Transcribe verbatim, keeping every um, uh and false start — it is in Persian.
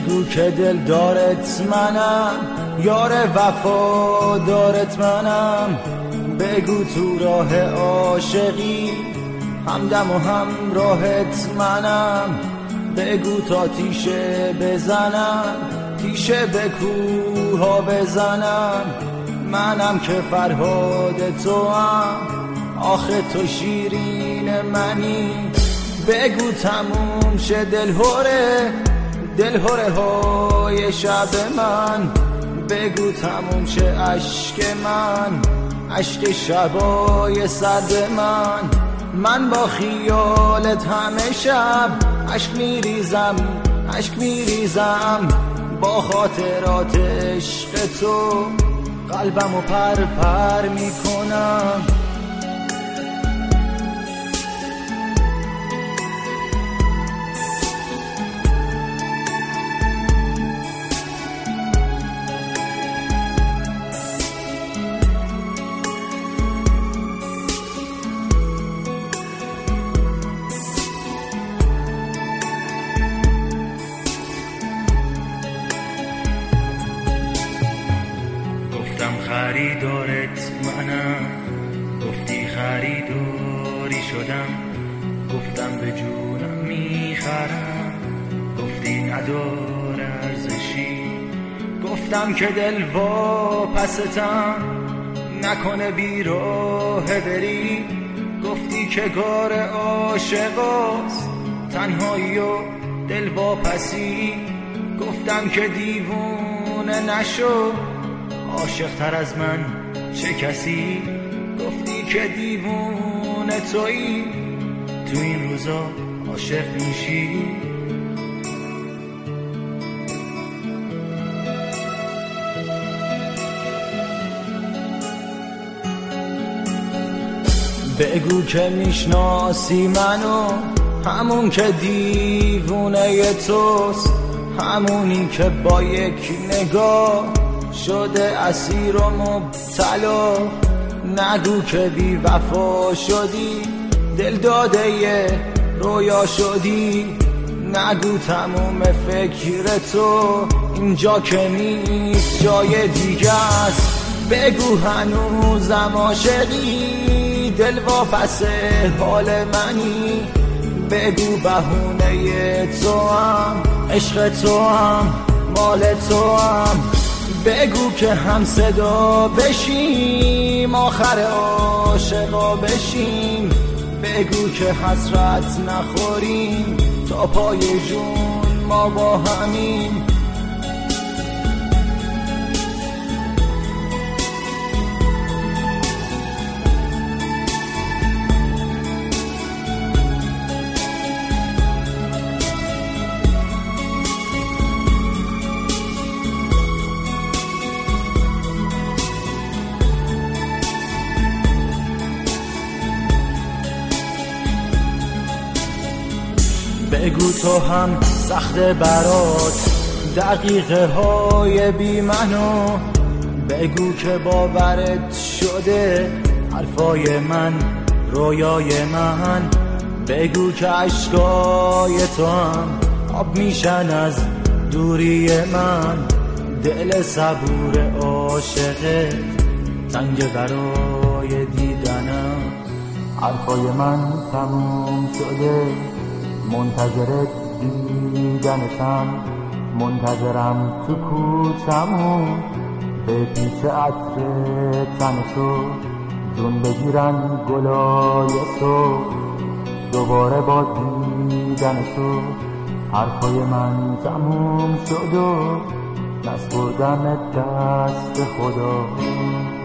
بگو که دل دارت منم، یار وفا دارت منم. بگو تو راه عاشقی همدم و هم راهت منم. بگو تا تیشه بزنم، تیشه به کوها بزنم. منم که فرهاد تو هم، آخه تو شیرین منی. بگو تموم شه دلهوره، دلهوره های شب من. بگو تموم شه عشق من، عشق شبای سرد من. من با خیالت همه شب عشق میریزم، عشق میریزم. با خاطرات عشق تو قلبمو پر پر میکنم. خریدارت منم، گفتی خریداری شدم. گفتم به جونم میخرم، گفتی نداره ارزشی. گفتم که دل واپستم، نکنه بی راه بری. گفتی که کار عاشقاست تنهایی و دل واپسی. گفتم که دیوونه نشو، عاشق تر از من چه کسی. گفتی که دیوونه تویی، تو این روزا عاشق میشی. بگو که میشناسی منو، همون که دیوونه توست. همونی که با یک نگاه شده اسیر و مبتلا. نگو که بی وفا شدی، دل داده یه رویا شدی. نگو تموم فکر تو اینجا که نیست جای دیگه است. بگو هنوزم عاشقی، دل واپس حال منی. بگو بهونه تو هم، عشق تو هم، مال تو هم. بگو که هم صدا بشیم، آخر عاشقا بشیم. بگو که حسرت نخوریم، تا پای جون ما با همیم. بگو تو هم سخت برات دقیقه های بی منو. بگو که باورت شده حرفای من، رویای من. بگو که عشقای تو هم آب میشن از دوری من. دل صبور عاشقت تنگ برای دیدنم. حرفای من تموم شده، منتظرت دیدنتم. منتظرم تو کوچمون، به پیچ عطر تن تو جون بگیرن گلای تو. دوباره با دیدن تو حرفای من تموم شد و دست بردم دست خدا.